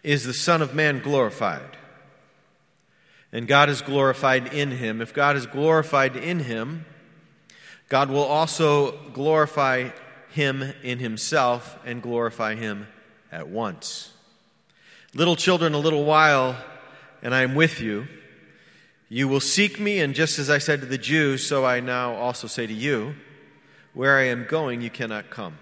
is the Son of Man glorified. And God is glorified in him. If God is glorified in him, God will also glorify him in himself and glorify him at once. Little children, a little while, and I am with you. You will seek me, and just as I said to the Jews, so I now also say to you, where I am going, you cannot come.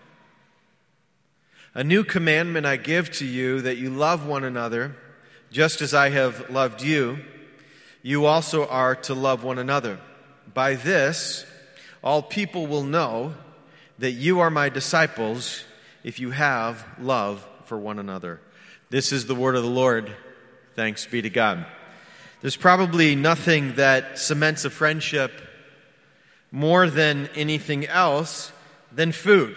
A new commandment I give to you, that you love one another, just as I have loved you. You also are to love one another. By this, all people will know that you are my disciples if you have love for one another. This is the word of the Lord. Thanks be to God. There's probably nothing that cements a friendship more than anything else than food.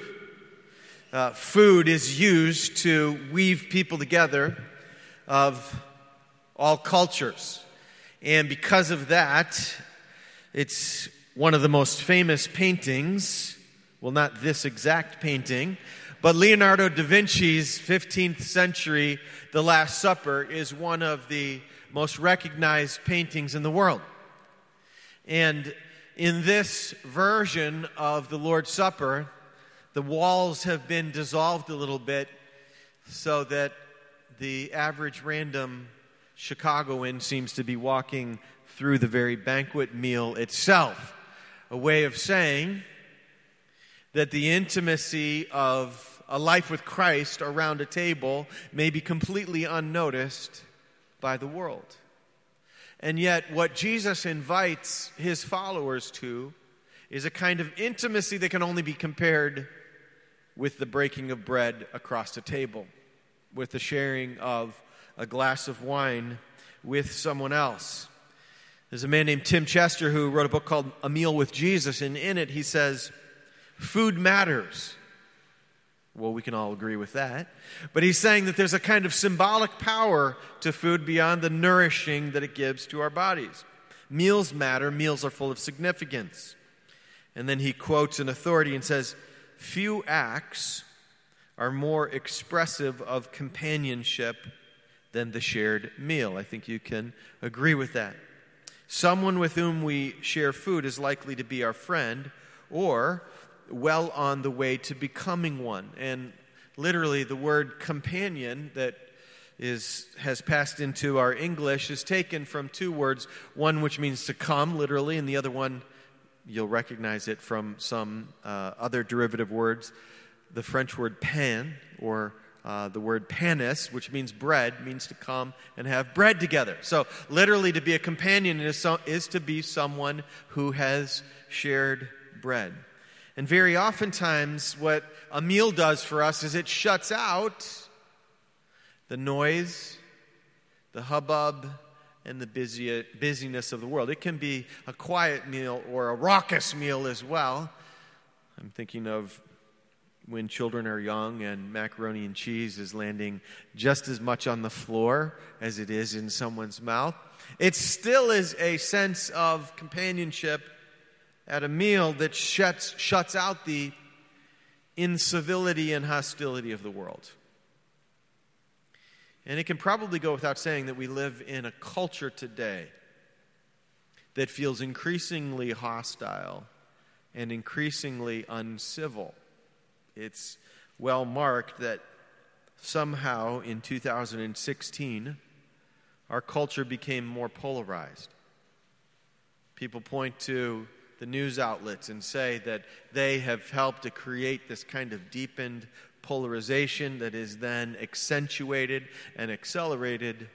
Food is used to weave people together of all cultures. And because of that, it's one of the most famous paintings, well, not this exact painting, but Leonardo da Vinci's 15th century The Last Supper is one of the most recognized paintings in the world. And in this version of the Lord's Supper, the walls have been dissolved a little bit so that the average random Chicagoan seems to be walking through the very banquet meal itself. A way of saying that the intimacy of a life with Christ around a table may be completely unnoticed by the world. And yet, what Jesus invites his followers to is a kind of intimacy that can only be compared with the breaking of bread across a table, with the sharing of a glass of wine with someone else. There's a man named Tim Chester who wrote a book called A Meal with Jesus, and in it he says, food matters. Well, we can all agree with that. But he's saying that there's a kind of symbolic power to food beyond the nourishing that it gives to our bodies. Meals matter. Meals are full of significance. And then he quotes an authority and says, few acts are more expressive of companionship than the shared meal. I think you can agree with that. Someone with whom we share food is likely to be our friend or well on the way to becoming one. And literally the word companion that has passed into our English is taken from two words, one which means to come, literally, and the other one, you'll recognize it from some other derivative words, the French word pain, or the word panis, which means bread, means to come and have bread together. So literally to be a companion is to be someone who has shared bread. And very oftentimes what a meal does for us is it shuts out the noise, the hubbub, and the busyness of the world. It can be a quiet meal or a raucous meal as well. I'm thinking of when children are young and macaroni and cheese is landing just as much on the floor as it is in someone's mouth. It still is a sense of companionship at a meal that shuts out the incivility and hostility of the world. And it can probably go without saying that we live in a culture today that feels increasingly hostile and increasingly uncivil. It's well marked that somehow in 2016, our culture became more polarized. People point to the news outlets and say that they have helped to create this kind of deepened polarization that is then accentuated and accelerated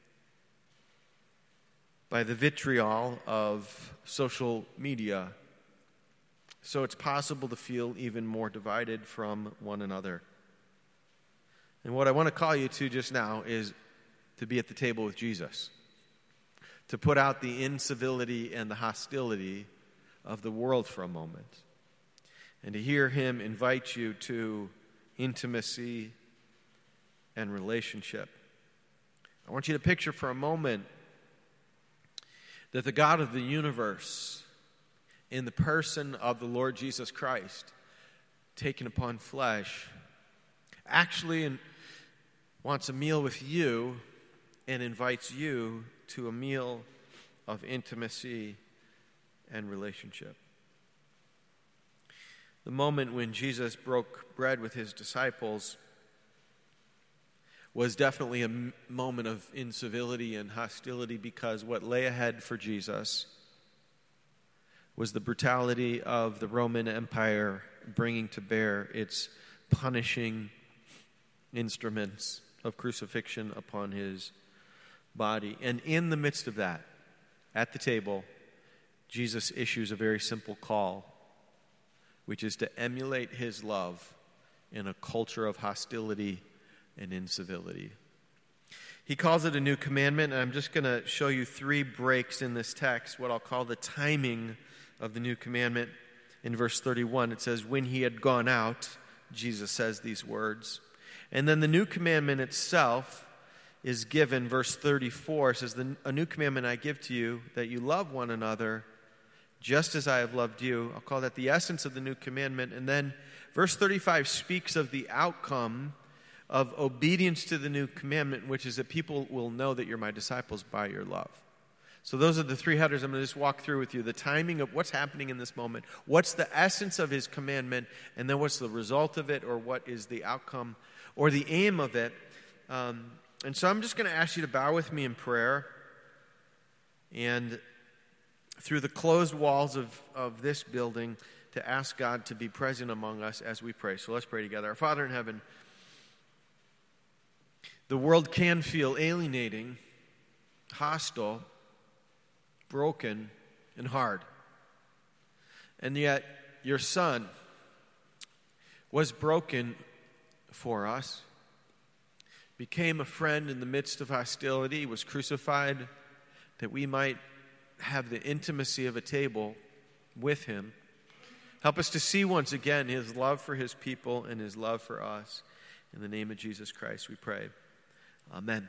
by the vitriol of social media. So it's possible to feel even more divided from one another. And what I want to call you to just now is to be at the table with Jesus, to put out the incivility and the hostility of the world for a moment, and to hear him invite you to intimacy and relationship. I want you to picture for a moment that the God of the universe, in the person of the Lord Jesus Christ, taken upon flesh, actually wants a meal with you and invites you to a meal of intimacy and relationship. The moment when Jesus broke bread with his disciples was definitely a moment of incivility and hostility, because what lay ahead for Jesus was the brutality of the Roman Empire bringing to bear its punishing instruments of crucifixion upon his body. And in the midst of that, at the table, Jesus issues a very simple call, which is to emulate his love in a culture of hostility and incivility. He calls it a new commandment, and I'm just going to show you 3 breaks in this text, what I'll call the timing of the new commandment. In verse 31, it says, when he had gone out, Jesus says these words. And then the new commandment itself is given. Verse 34 says, a new commandment I give to you, that you love one another just as I have loved you. I'll call that the essence of the new commandment. And then verse 35 speaks of the outcome of obedience to the new commandment, which is that people will know that you're my disciples by your love. So those are the 3 headers I'm going to just walk through with you. The timing of what's happening in this moment, what's the essence of his commandment, and then what's the result of it, or what is the outcome or the aim of it. And so I'm just going to ask you to bow with me in prayer. And through the closed walls of this building, to ask God to be present among us as we pray. So let's pray together. Our Father in heaven, the world can feel alienating, hostile, broken, and hard. And yet, your Son was broken for us, became a friend in the midst of hostility, was crucified that we might have the intimacy of a table with him. Help us to see once again his love for his people and his love for us. In the name of Jesus Christ we pray. Amen.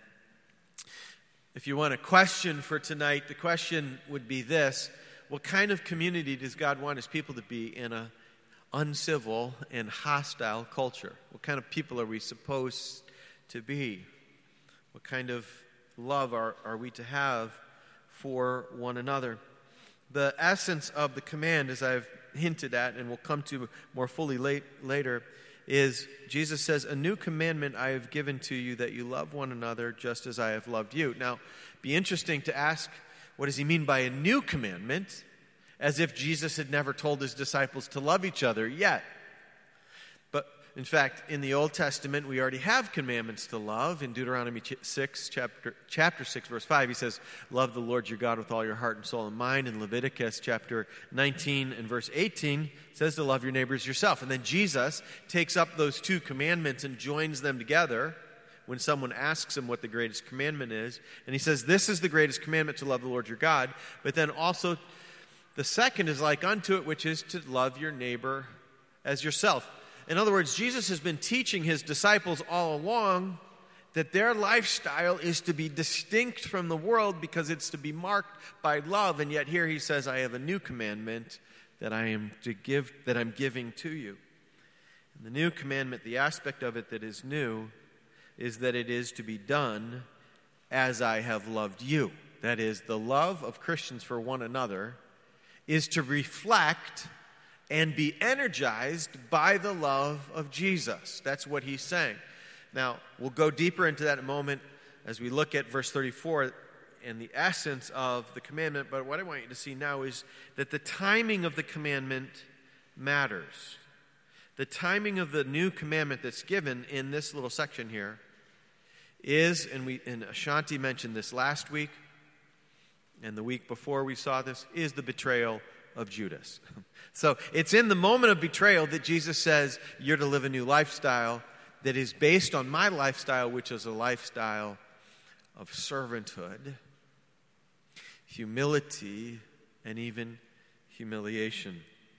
If you want a question for tonight, the question would be this: what kind of community does God want his people to be in an uncivil and hostile culture? What kind of people are we supposed to be? What kind of love are we to have for one another? The essence of the command, as I've hinted at and we'll come to more fully later, is Jesus says, a new commandment I have given to you, that you love one another just as I have loved you. Now, be interesting to ask, what does he mean by a new commandment? As if Jesus had never told his disciples to love each other yet. But in fact, in the Old Testament, we already have commandments to love. In Deuteronomy 6, chapter 6, verse 5, he says, love the Lord your God with all your heart and soul and mind. In Leviticus chapter 19 and verse 18, it says to love your neighbors yourself. And then Jesus takes up those 2 commandments and joins them together when someone asks him what the greatest commandment is. And he says, this is the greatest commandment, to love the Lord your God. But then also, the second is like unto it, which is to love your neighbor as yourself. In other words, Jesus has been teaching his disciples all along that their lifestyle is to be distinct from the world because it's to be marked by love. And yet here he says, I have a new commandment that I'm giving to you. And the new commandment, the aspect of it that is new, is that it is to be done as I have loved you. That is, the love of Christians for one another is to reflect and be energized by the love of Jesus. That's what he's saying. Now, we'll go deeper into that in a moment as we look at verse 34 and the essence of the commandment. But what I want you to see now is that the timing of the commandment matters. The timing of the new commandment that's given in this little section here is, and Ashanti mentioned this last week, and the week before we saw this, is the betrayal of Judas. So it's in the moment of betrayal that Jesus says, you're to live a new lifestyle that is based on my lifestyle, which is a lifestyle of servanthood, humility, and even humiliation.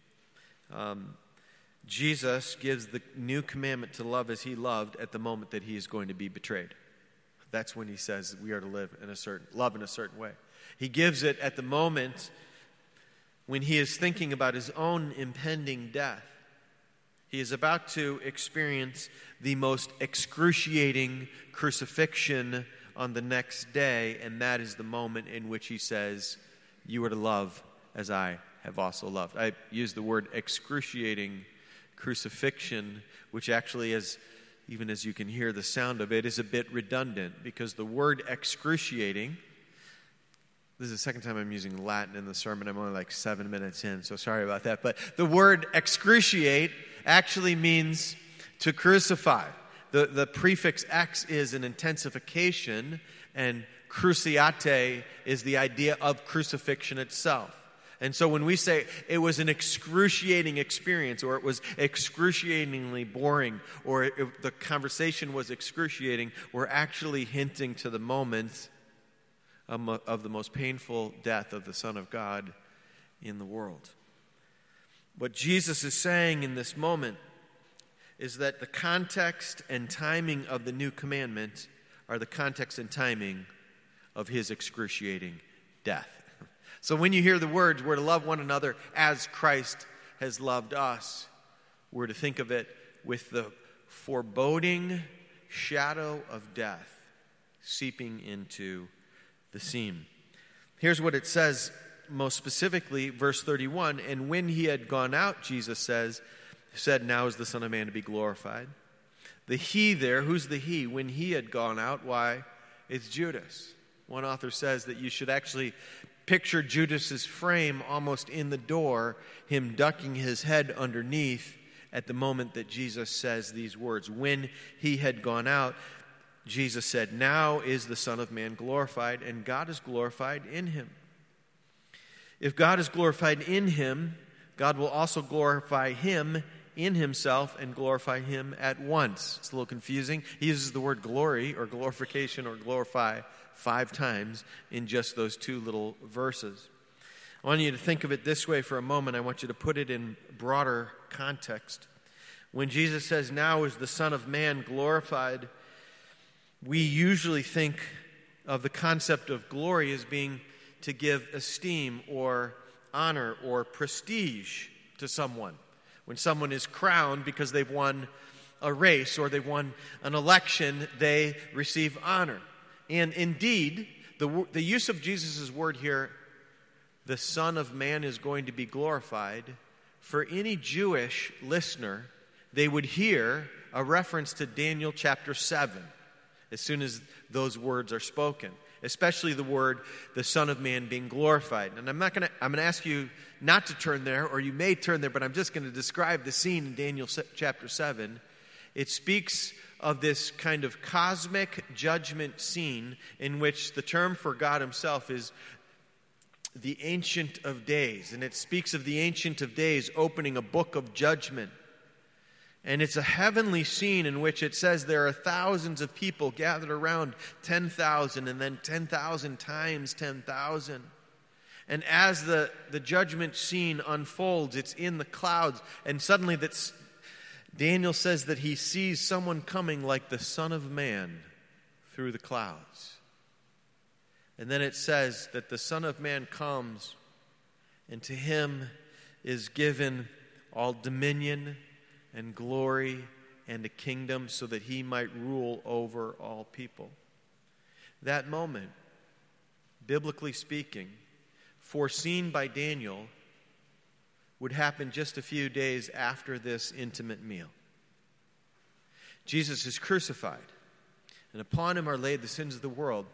Jesus gives the new commandment to love as he loved at the moment that he is going to be betrayed. That's when he says we are to love in a certain way. He gives it at the moment when he is thinking about his own impending death. He is about to experience the most excruciating crucifixion on the next day, and that is the moment in which he says, "You are to love as I have also loved." I use the word excruciating crucifixion, which actually is, even as you can hear the sound of it, is a bit redundant, because the word excruciating, this is the second time I'm using Latin in the sermon. I'm only like 7 minutes in, so sorry about that. But the word excruciate actually means to crucify. The prefix ex is an intensification, and cruciate is the idea of crucifixion itself. And so when we say it was an excruciating experience, or it was excruciatingly boring, or the conversation was excruciating, we're actually hinting to the moment of the most painful death of the Son of God in the world. What Jesus is saying in this moment is that the context and timing of the new commandment are the context and timing of his excruciating death. So when you hear the words, we're to love one another as Christ has loved us, we're to think of it with the foreboding shadow of death seeping into the scene. Here's what it says most specifically, verse 31, "And when he had gone out," Jesus said, "Now is the Son of Man to be glorified." The he there, who's the he? When he had gone out, why? It's Judas. One author says that you should actually picture Judas's frame almost in the door, him ducking his head underneath at the moment that Jesus says these words. When he had gone out, Jesus said, "Now is the Son of Man glorified, and God is glorified in him." If God is glorified in him, God will also glorify him in himself and glorify him at once. It's a little confusing. He uses the word glory or glorification or glorify 5 times in just those 2 little verses. I want you to think of it this way for a moment. I want you to put it in broader context. When Jesus says, "Now is the Son of Man glorified," we usually think of the concept of glory as being to give esteem or honor or prestige to someone. When someone is crowned because they've won a race or they've won an election, they receive honor. And indeed, the use of Jesus' word here, "the Son of Man is going to be glorified," for any Jewish listener, they would hear a reference to Daniel chapter 7 as soon as those words are spoken, especially the word, "the Son of Man being glorified." And I'm going to ask you not to turn there, or you may turn there, but I'm just going to describe the scene in Daniel chapter 7. It speaks of this kind of cosmic judgment scene in which the term for God himself is the Ancient of Days. And it speaks of the Ancient of Days opening a book of judgment. And it's a heavenly scene in which it says there are thousands of people gathered around 10,000 and then 10,000 times 10,000. And as the judgment scene unfolds, it's in the clouds. And suddenly Daniel says that he sees someone coming like the Son of Man through the clouds. And then it says that the Son of Man comes, and to him is given all dominion and glory and a kingdom, so that he might rule over all people. That moment, biblically speaking, foreseen by Daniel, would happen just a few days after this intimate meal. Jesus is crucified, and upon him are laid the sins of the world.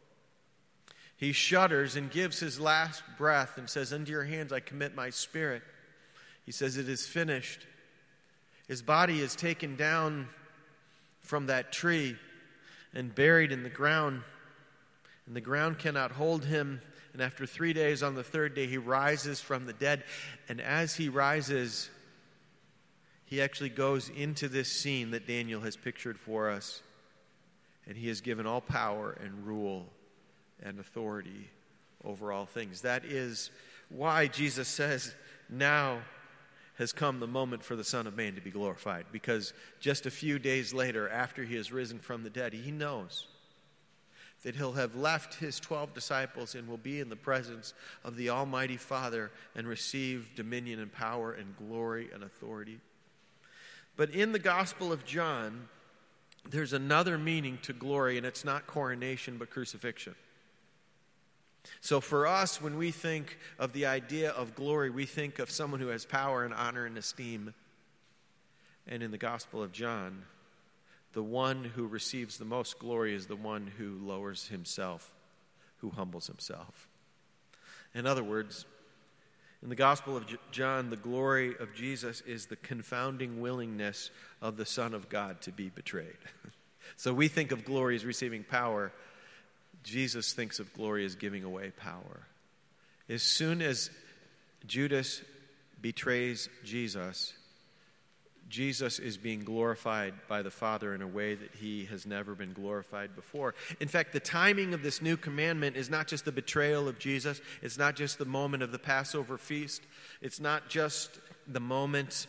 He shudders and gives his last breath and says, "Into your hands I commit my spirit." He says, "It is finished." His body is taken down from that tree and buried in the ground, and the ground cannot hold him. And after 3 days, on the 3rd day, he rises from the dead. And as he rises, he actually goes into this scene that Daniel has pictured for us. And he is given all power and rule and authority over all things. That is why Jesus says, "Now has come the moment for the Son of Man to be glorified." Because just a few days later, after he has risen from the dead, he knows that he'll have left his 12 disciples and will be in the presence of the Almighty Father and receive dominion and power and glory and authority. But in the Gospel of John, there's another meaning to glory, and it's not coronation, but crucifixion. So for us, when we think of the idea of glory, we think of someone who has power and honor and esteem. And in the Gospel of John, the one who receives the most glory is the one who lowers himself, who humbles himself. In other words, in the Gospel of John, the glory of Jesus is the confounding willingness of the Son of God to be betrayed. So we think of glory as receiving power. Jesus thinks of glory as giving away power. As soon as Judas betrays Jesus, Jesus is being glorified by the Father in a way that he has never been glorified before. In fact, the timing of this new commandment is not just the betrayal of Jesus. It's not just the moment of the Passover feast. It's not just the moment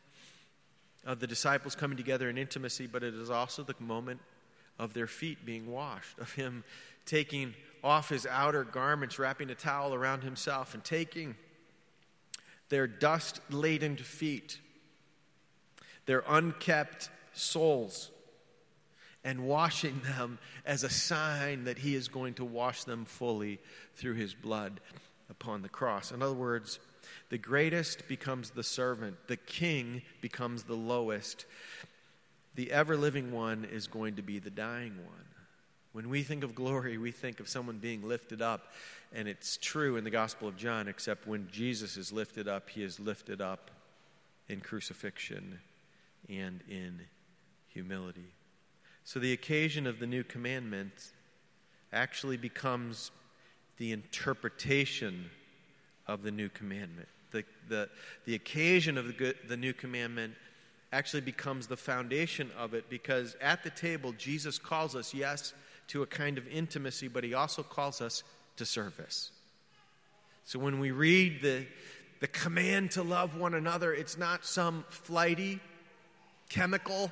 of the disciples coming together in intimacy, but it is also the moment of their feet being washed, of him taking off his outer garments, wrapping a towel around himself, and taking their dust-laden feet, their unkept soles, and washing them as a sign that he is going to wash them fully through his blood upon the cross. In other words, the greatest becomes the servant. The king becomes the lowest. The ever-living one is going to be the dying one. When we think of glory, we think of someone being lifted up. And it's true in the Gospel of John, except when Jesus is lifted up, he is lifted up in crucifixion and in humility. So the occasion of the new commandment actually becomes the interpretation of the new commandment. The occasion of the new commandment actually becomes the foundation of it, because at the table, Jesus calls us, yes, to a kind of intimacy, but he also calls us to service. So when we read the command to love one another, it's not some flighty, chemical,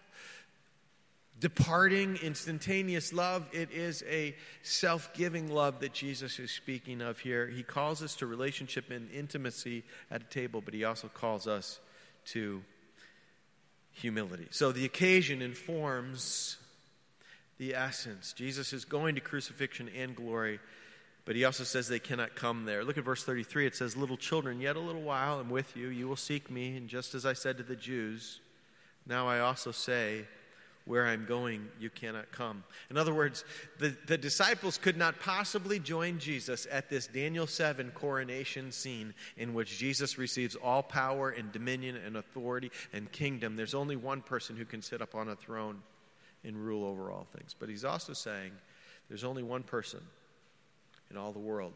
departing, instantaneous love. It is a self-giving love that Jesus is speaking of here. He calls us to relationship and intimacy at a table, but he also calls us to humility. So the occasion informs the essence. Jesus is going to crucifixion and glory, but he also says they cannot come there. Look at verse 33. It says, "Little children, yet a little while I'm with you. You will seek me, and just as I said to the Jews, now I also say, where I'm going, you cannot come." In other words, the disciples could not possibly join Jesus at this Daniel 7 coronation scene in which Jesus receives all power and dominion and authority and kingdom. There's only one person who can sit up on a throne and rule over all things. But he's also saying there's only one person in all the world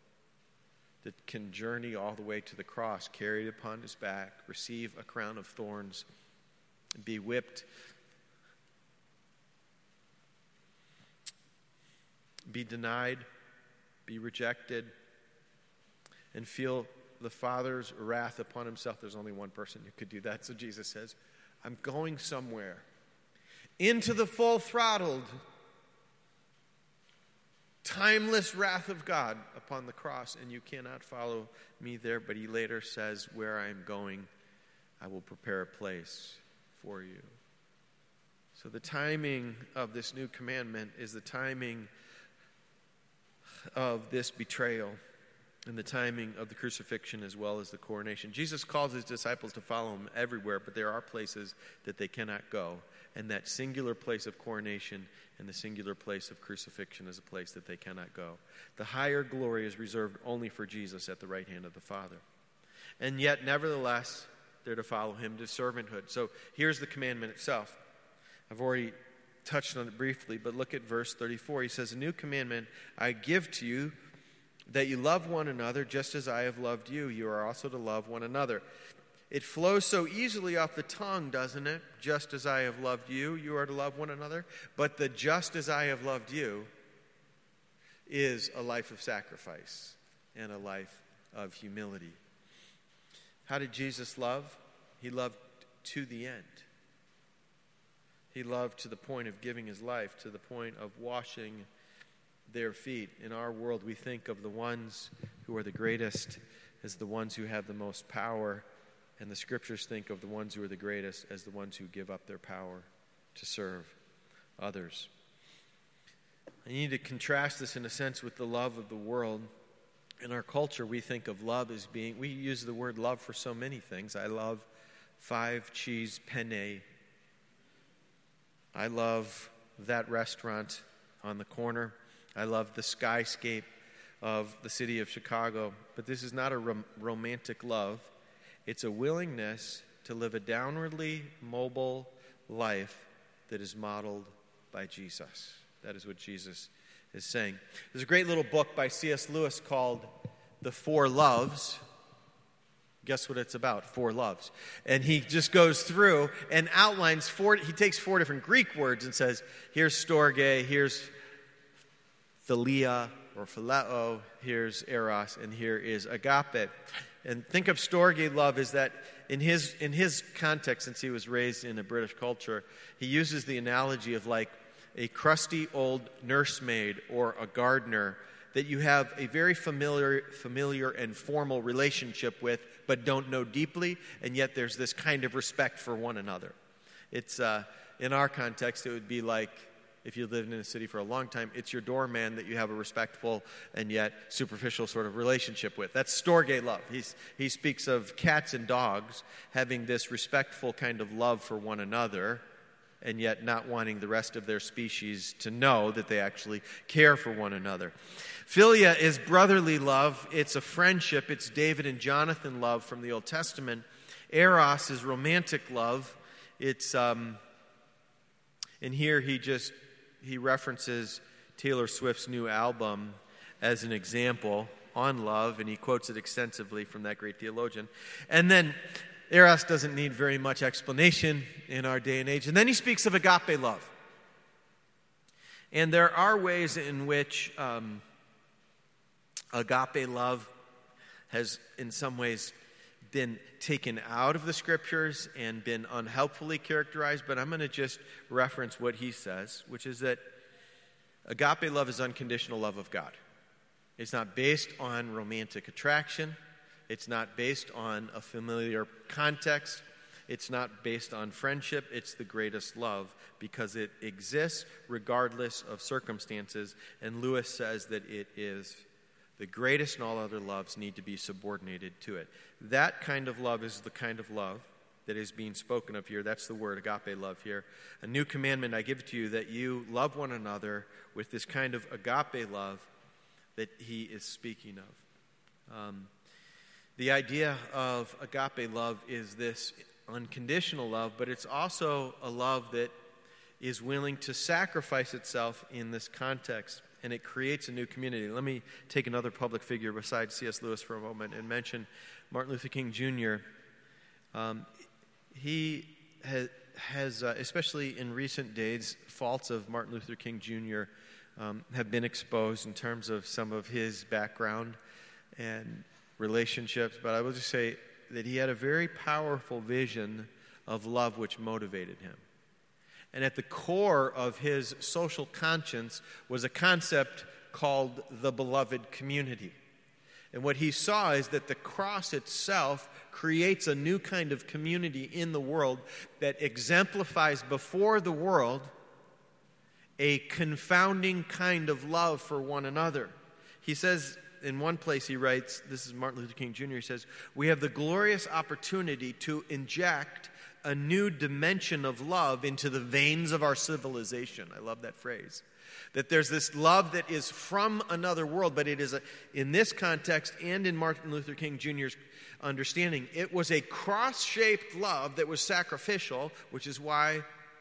that can journey all the way to the cross, carried upon his back, receive a crown of thorns, be whipped, be denied, be rejected, and feel the Father's wrath upon himself. There's only one person who could do that. So Jesus says, I'm going somewhere into the full-throttled, timeless wrath of God upon the cross, and you cannot follow me there. But he later says, where I am going, I will prepare a place for you. So the timing of this new commandment is the timing of this betrayal and the timing of the crucifixion as well as the coronation. Jesus calls his disciples to follow him everywhere, but there are places that they cannot go. And that singular place of coronation and the singular place of crucifixion is a place that they cannot go. The higher glory is reserved only for Jesus at the right hand of the Father. And yet, nevertheless, they're to follow him to servanthood. So here's the commandment itself. I've already touched on it briefly, but look at verse 34. He says, "A new commandment I give to you, that you love one another just as I have loved you. You are also to love one another." It flows so easily off the tongue, doesn't it? Just as I have loved you, you are to love one another. But the just as I have loved you is a life of sacrifice and a life of humility. How did Jesus love? He loved to the end. He loved to the point of giving his life, to the point of washing their feet. In our world, we think of the ones who are the greatest as the ones who have the most power And the Scriptures think of the ones who are the greatest as the ones who give up their power to serve others. I need to contrast this in a sense with the love of the world. In our culture, we think of love as being, we use the word love for so many things. I love 5-cheese penne. I love that restaurant on the corner. I love the skyscape of the city of Chicago. But this is not a romantic love. It's a willingness to live a downwardly mobile life that is modeled by Jesus. That is what Jesus is saying. There's a great little book by C.S. Lewis called The Four Loves. Guess what it's about? 4 loves. And he just goes through and outlines he takes 4 different Greek words and says, here's storge, here's philia or phileo, here's eros, and here is agape. And think of storge love as that in his context, since he was raised in a British culture, he uses the analogy of like a crusty old nursemaid or a gardener that you have a very familiar and formal relationship with, but don't know deeply, and yet there's this kind of respect for one another. It's in our context, it would be like if you lived in a city for a long time, it's your doorman that you have a respectful and yet superficial sort of relationship with. That's storge love. He speaks of cats and dogs having this respectful kind of love for one another, and yet not wanting the rest of their species to know that they actually care for one another. Philia is brotherly love. It's a friendship. It's David and Jonathan love from the Old Testament. Eros is romantic love. It's and here he references Taylor Swift's new album as an example on love, and he quotes it extensively from that great theologian. And then Eros doesn't need very much explanation in our day and age. And then he speaks of agape love. And there are ways in which agape love has in some ways been taken out of the Scriptures and been unhelpfully characterized, but I'm going to just reference what he says, which is that agape love is unconditional love of God. It's not based on romantic attraction. It's not based on a familiar context. It's not based on friendship. It's the greatest love because it exists regardless of circumstances. And Lewis says that it is the greatest, and all other loves need to be subordinated to it. That kind of love is the kind of love that is being spoken of here. That's the word agape love here. A new commandment I give to you, that you love one another with this kind of agape love that he is speaking of. The idea of agape love is this unconditional love, but it's also a love that is willing to sacrifice itself in this context, and it creates a new community. Let me take another public figure besides C.S. Lewis for a moment and mention Martin Luther King Jr. He has especially in recent days, faults of Martin Luther King Jr. Have been exposed in terms of some of his background and relationships, but I will just say that he had a very powerful vision of love which motivated him. And at the core of his social conscience was a concept called the beloved community. And what he saw is that the cross itself creates a new kind of community in the world that exemplifies before the world a confounding kind of love for one another. He says, in one place he writes, this is Martin Luther King Jr., he says, we have the glorious opportunity to inject a new dimension of love into the veins of our civilization. I love that phrase. That there's this love that is from another world, but it is, in this context and in Martin Luther King Jr.'s understanding, it was a cross-shaped love that was sacrificial, which is why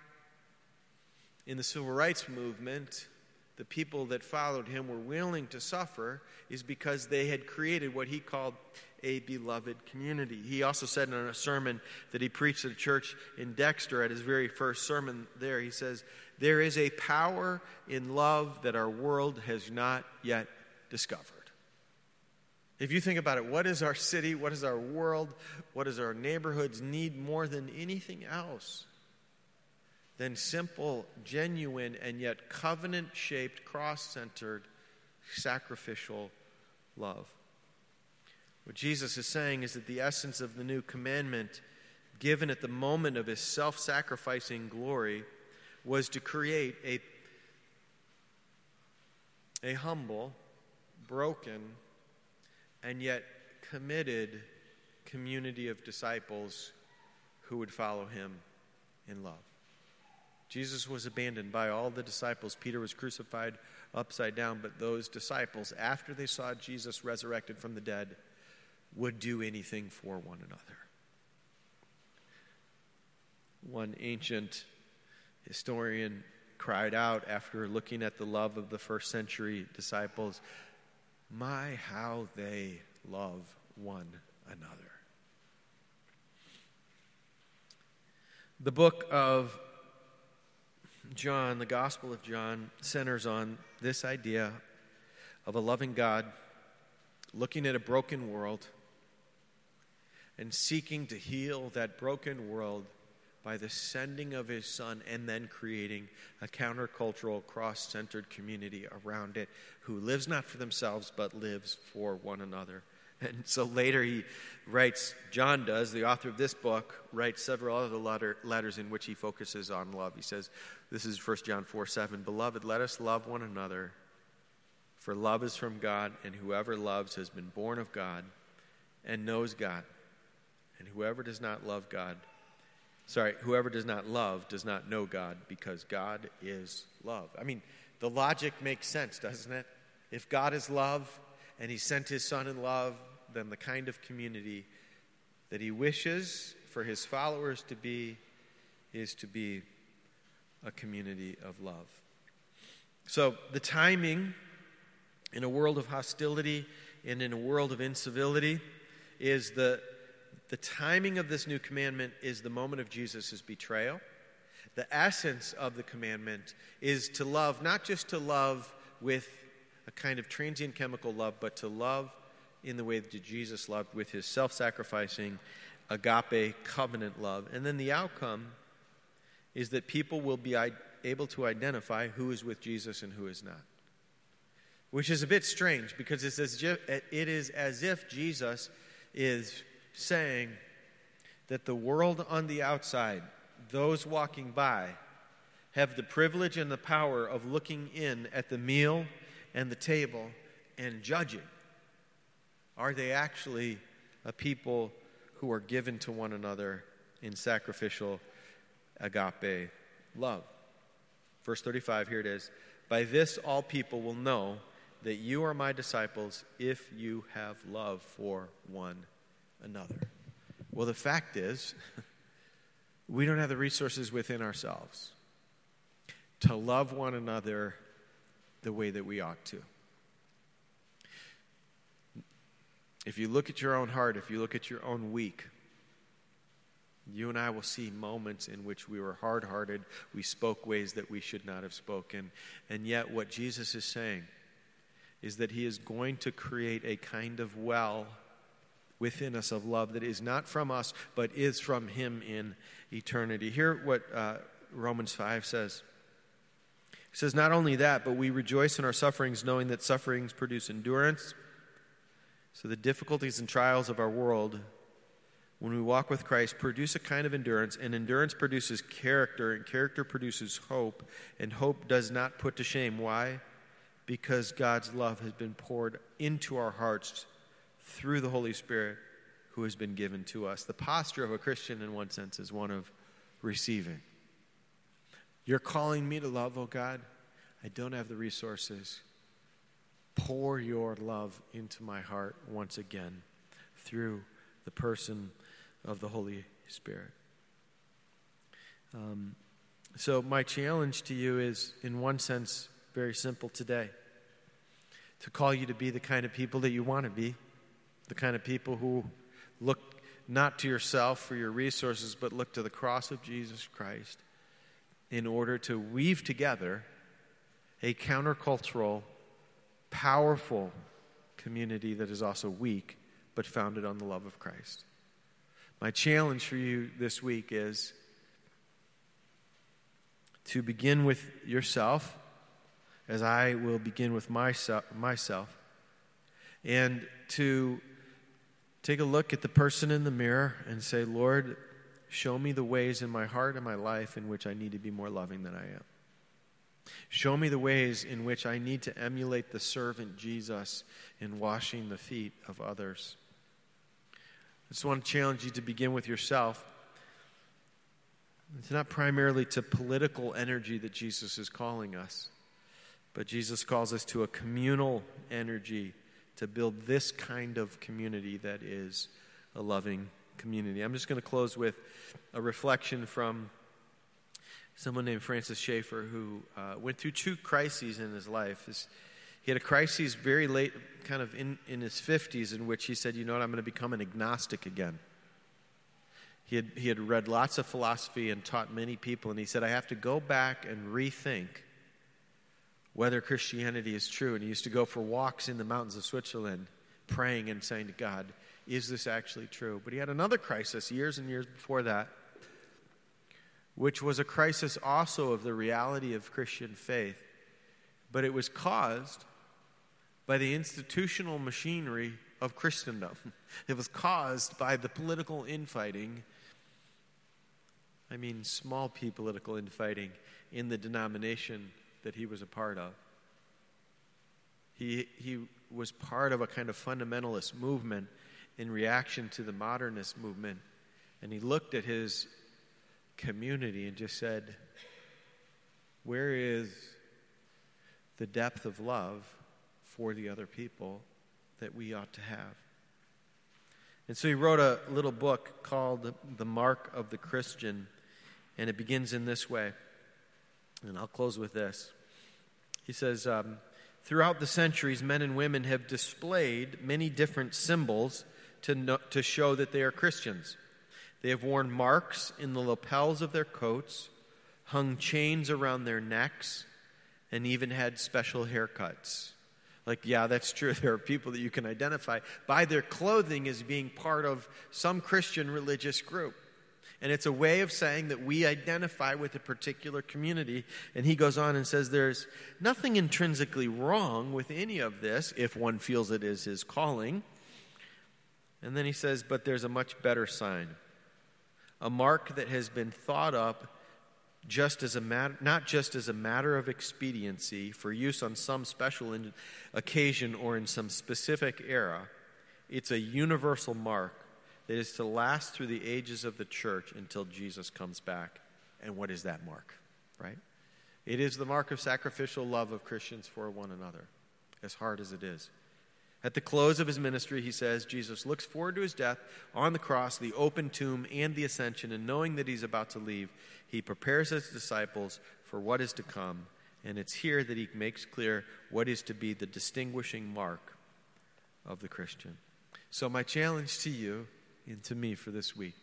in the civil rights movement, the people that followed him were willing to suffer, is because they had created what he called a beloved community. He also said in a sermon that he preached at a church in Dexter, at his very first sermon there, he says, there is a power in love that our world has not yet discovered. If you think about it, what does our city, what does our world, what does our neighborhoods need more than anything else than simple, genuine, and yet covenant-shaped, cross-centered, sacrificial love? What Jesus is saying is that the essence of the new commandment, given at the moment of his self-sacrificing glory, was to create a humble, broken, and yet committed community of disciples who would follow him in love. Jesus was abandoned by all the disciples. Peter was crucified upside down, but those disciples, after they saw Jesus resurrected from the dead, would do anything for one another. One ancient historian cried out after looking at the love of the first century disciples, "My, how they love one another." The book of John, the Gospel of John, centers on this idea of a loving God looking at a broken world and seeking to heal that broken world by the sending of his Son and then creating a countercultural, cross-centered community around it who lives not for themselves but lives for one another. And so later he writes, John does, the author of this book, writes several other letters in which he focuses on love. He says, this is 1 John 4:7, "Beloved, let us love one another, for love is from God, and whoever loves has been born of God and knows God. And whoever does not love does not know God, because God is love." I mean, the logic makes sense, doesn't it? If God is love and he sent his Son in love, then the kind of community that he wishes for his followers to be is to be a community of love. So the timing in a world of hostility and in a world of incivility is the timing of this new commandment is the moment of Jesus' betrayal. The essence of the commandment is to love, not just to love with a kind of transient chemical love, but to love in the way that Jesus loved, with his self-sacrificing agape covenant love. And then the outcome is that people will be able to identify who is with Jesus and who is not. Which is a bit strange, because it is as if Jesus is saying that the world on the outside, those walking by, have the privilege and the power of looking in at the meal and the table and judging. Are they actually a people who are given to one another in sacrificial agape love? Verse 35, here it is. "By this all people will know that you are my disciples, if you have love for one another." Well, the fact is, we don't have the resources within ourselves to love one another the way that we ought to. If you look at your own heart, if you look at your own week, you and I will see moments in which we were hard-hearted, we spoke ways that we should not have spoken, and yet what Jesus is saying is that he is going to create a kind of well within us of love that is not from us, but is from him in eternity. Hear what Romans 5 says. It says, "Not only that, but we rejoice in our sufferings, knowing that sufferings produce endurance. So the difficulties and trials of our world, when we walk with Christ, produce a kind of endurance, and endurance produces character, and character produces hope, and hope does not put to shame." Why? Because God's love has been poured into our hearts through the Holy Spirit who has been given to us. The posture of a Christian, in one sense, is one of receiving. You're calling me to love, oh God. I don't have the resources. Pour your love into my heart once again through the person of the Holy Spirit. So my challenge to you is, in one sense, very simple today. To call you to be the kind of people that you want to be. The kind of people who look not to yourself for your resources, but look to the cross of Jesus Christ in order to weave together a countercultural, powerful community that is also weak, but founded on the love of Christ. My challenge for you this week is to begin with yourself, as I will begin with myself, and to Take a look at the person in the mirror and say, Lord, show me the ways in my heart and my life in which I need to be more loving than I am. Show me the ways in which I need to emulate the servant Jesus in washing the feet of others. I just want to challenge you to begin with yourself. It's not primarily to political energy that Jesus is calling us, but Jesus calls us to a communal energy to build this kind of community that is a loving community. I'm just going to close with a reflection from someone named Francis Schaeffer who went through 2 crises in his life. He had a crisis very late, kind of in his 50s, in which he said, you know what, I'm going to become an agnostic again. He had read lots of philosophy and taught many people, and he said, I have to go back and rethink whether Christianity is true. And he used to go for walks in the mountains of Switzerland, praying and saying to God, is this actually true? But he had another crisis years and years before that, which was a crisis also of the reality of Christian faith. But it was caused by the institutional machinery of Christendom. It was caused by the political infighting, small p political infighting in the denomination that he was a part of. He was part of a kind of fundamentalist movement in reaction to the modernist movement, and he looked at his community and just said, where is the depth of love for the other people that we ought to have? And so he wrote a little book called The Mark of the Christian, and it begins in this way. And I'll close with this. He says, throughout the centuries, men and women have displayed many different symbols to show that they are Christians. They have worn marks in the lapels of their coats, hung chains around their necks, and even had special haircuts. Yeah, that's true. There are people that you can identify by their clothing as being part of some Christian religious group. And it's a way of saying that we identify with a particular community. And he goes on and says there's nothing intrinsically wrong with any of this if one feels it is his calling. And then he says, but there's a much better sign. A mark that has been thought up not just as a matter of expediency for use on some special occasion or in some specific era. It's a universal mark that is to last through the ages of the church until Jesus comes back. And what is that mark, right? It is the mark of sacrificial love of Christians for one another, as hard as it is. At the close of his ministry, he says, Jesus looks forward to his death on the cross, the open tomb, and the ascension, and knowing that he's about to leave, he prepares his disciples for what is to come, and it's here that he makes clear what is to be the distinguishing mark of the Christian. So my challenge to you and to me for this week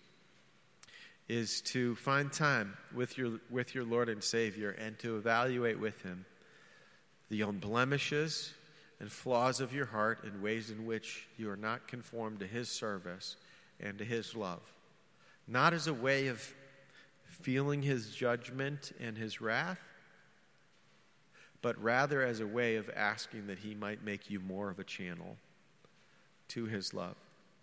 is to find time with your Lord and Savior and to evaluate with him the own blemishes and flaws of your heart and ways in which you are not conformed to his service and to his love. Not as a way of feeling his judgment and his wrath, but rather as a way of asking that he might make you more of a channel to his love.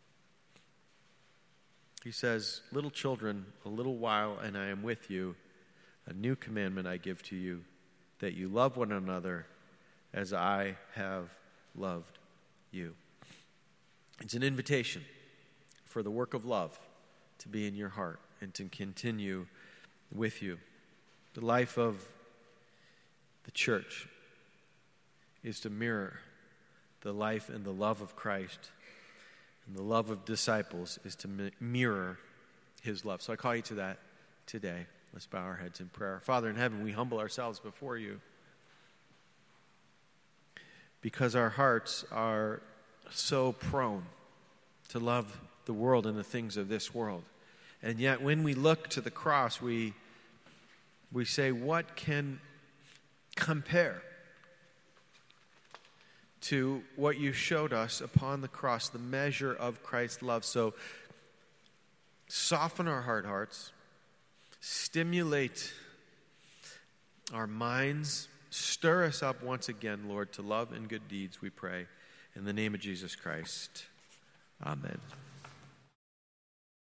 He says, little children, a little while and I am with you. A new commandment I give to you, that you love one another as I have loved you. It's an invitation for the work of love to be in your heart and to continue with you. The life of the church is to mirror the life and the love of Christ, and the love of disciples is to mirror his love. So I call you to that today. Let's bow our heads in prayer. Father in heaven, we humble ourselves before you because our hearts are so prone to love the world and the things of this world. And yet when we look to the cross, we say, what can compare to what you showed us upon the cross, the measure of Christ's love? So soften our hard hearts, stimulate our minds, stir us up once again, Lord, to love and good deeds, we pray. In the name of Jesus Christ, Amen.